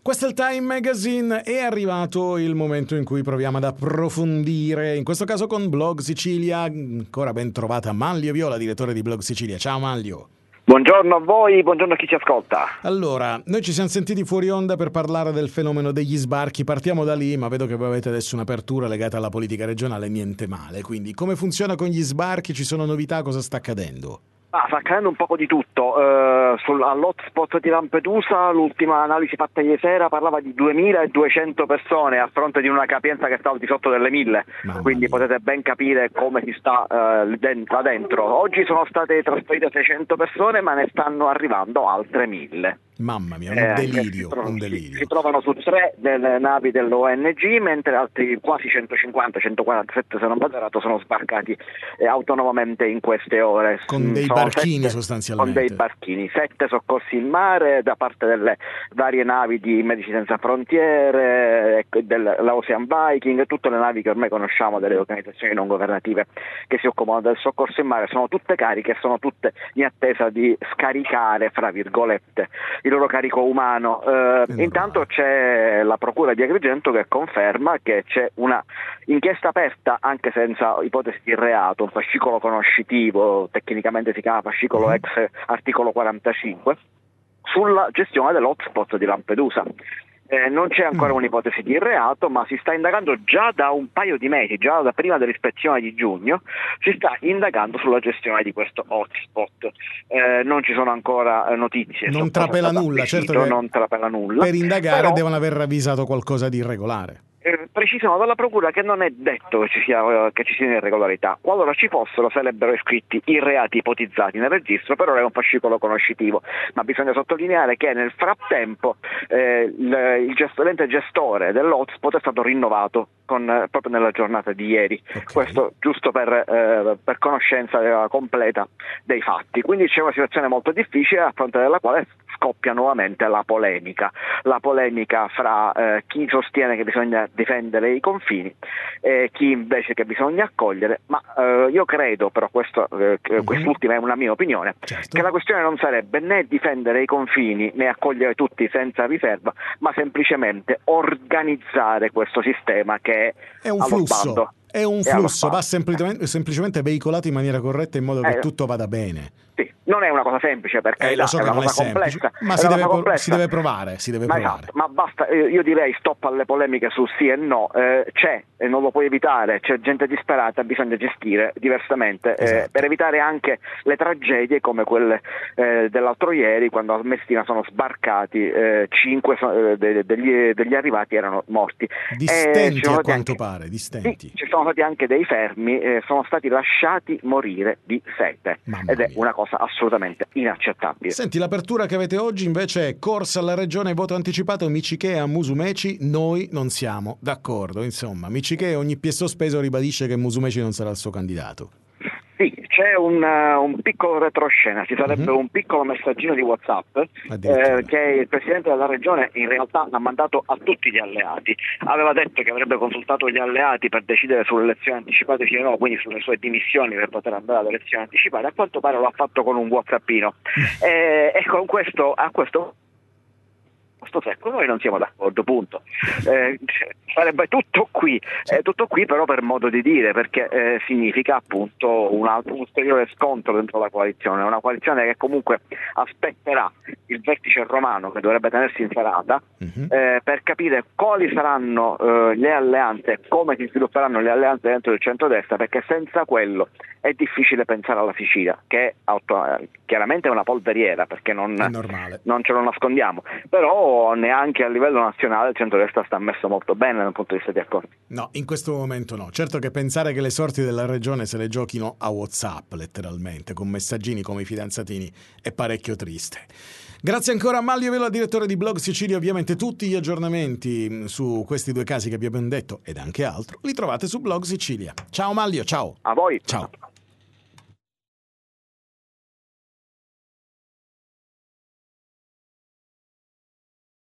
Questo è il Time Magazine, è arrivato il momento in cui proviamo ad approfondire, in questo caso con Blog Sicilia. Ancora ben trovata Manlio Viola, direttore di Blog Sicilia. Ciao Manlio. Buongiorno a voi, buongiorno a chi ci ascolta. Allora, noi ci siamo sentiti fuori onda per parlare del fenomeno degli sbarchi, partiamo da lì, ma vedo che voi avete adesso un'apertura legata alla politica regionale, niente male. Quindi come funziona con gli sbarchi, ci sono novità, cosa sta accadendo? Sta accadendo un poco di tutto. All'hotspot di Lampedusa l'ultima analisi fatta ieri sera parlava di 2200 persone a fronte di una capienza che stava al di sotto delle 1000, quindi potete ben capire come si sta là dentro. Oggi sono state trasferite 600 persone, ma ne stanno arrivando altre 1000. Mamma mia, un delirio, un delirio. Si trovano su 3 delle navi dell'ONG, mentre altri quasi 150-147, se non vado errato, sono sbarcati autonomamente in queste ore. Con dei barchini sostanzialmente. Con dei barchini, 7 soccorsi in mare da parte delle varie navi di Medici Senza Frontiere, dell'Ocean Viking, tutte le navi che ormai conosciamo delle organizzazioni non governative che si occupano del soccorso in mare, sono tutte cariche, sono tutte in attesa di scaricare, fra virgolette, il loro carico umano. Intanto c'è la procura di Agrigento che conferma che c'è una inchiesta aperta anche senza ipotesi di reato, un fascicolo conoscitivo, tecnicamente si chiama fascicolo ex articolo 45, sulla gestione dell'hotspot di Lampedusa. Non c'è ancora un'ipotesi di reato, ma si sta indagando già da un paio di mesi, già da prima dell'ispezione di giugno, si sta indagando sulla gestione di questo hotspot. Non ci sono ancora notizie. Non trapela nulla, certo che non trapela nulla. Per indagare però devono aver ravvisato qualcosa di irregolare. Precisano dalla procura che non è detto che ci siano irregolarità. Qualora ci fossero, sarebbero iscritti i reati ipotizzati nel registro, però è un fascicolo conoscitivo. Ma bisogna sottolineare che nel frattempo l'ente gestore dell'hotspot è stato rinnovato proprio nella giornata di ieri. Okay. Questo giusto per conoscenza completa dei fatti. Quindi c'è una situazione molto difficile a fronte della quale scoppia nuovamente la polemica fra chi sostiene che bisogna difendere i confini e chi invece che bisogna accogliere, ma io credo, però quest'ultima è una mia opinione, che la questione non sarebbe né difendere i confini né accogliere tutti senza riserva, ma semplicemente organizzare questo sistema che è un flusso. È un flusso, va semplicemente veicolato in maniera corretta in modo che tutto vada bene. Sì, non è una cosa semplice perché lo so che non è semplice, ma si deve provare. Esatto, ma basta, io direi stop alle polemiche su sì e no, c'è e non lo puoi evitare, c'è gente disperata, bisogna gestire diversamente, esatto. Per evitare anche le tragedie come quelle dell'altro ieri, quando a Messina sono sbarcati 5 degli arrivati erano morti. Distenti a quanto pare, distenti. Sì, ci sono stati anche dei fermi, sono stati lasciati morire di sete. Ed è una cosa assolutamente inaccettabile. Senti, l'apertura che avete oggi invece è corsa alla regione, voto anticipato Micichea Musumeci, noi non siamo d'accordo. Insomma, Micichea ogni piè sospeso ribadisce che Musumeci non sarà il suo candidato. Sì, c'è un piccolo retroscena, ci sarebbe un piccolo messaggino di WhatsApp che il Presidente della Regione in realtà ha mandato a tutti gli alleati. Aveva detto che avrebbe consultato gli alleati per decidere sulle elezioni anticipate sì o no, quindi sulle sue dimissioni per poter andare alle elezioni anticipate. A quanto pare lo ha fatto con un WhatsAppino e con questo secco noi non siamo d'accordo, punto. Sarebbe tutto qui però per modo di dire, perché significa appunto un ulteriore scontro dentro la coalizione, una coalizione che comunque aspetterà il vertice romano che dovrebbe tenersi in serata per capire quali saranno le alleanze, come si svilupperanno le alleanze dentro il centrodestra, perché senza quello è difficile pensare alla Sicilia, che chiaramente è una polveriera, perché non ce lo nascondiamo, però neanche a livello nazionale il centrodestra sta messo molto bene dal punto di vista di accordi. No, in questo momento no. Certo che pensare che le sorti della regione se le giochino a WhatsApp, letteralmente, con messaggini come i fidanzatini, è parecchio triste. Grazie ancora a Manlio Viola, direttore di Blog Sicilia. Ovviamente tutti gli aggiornamenti su questi 2 casi che abbiamo detto ed anche altro li trovate su Blog Sicilia. Ciao Manlio, ciao. A voi. Ciao.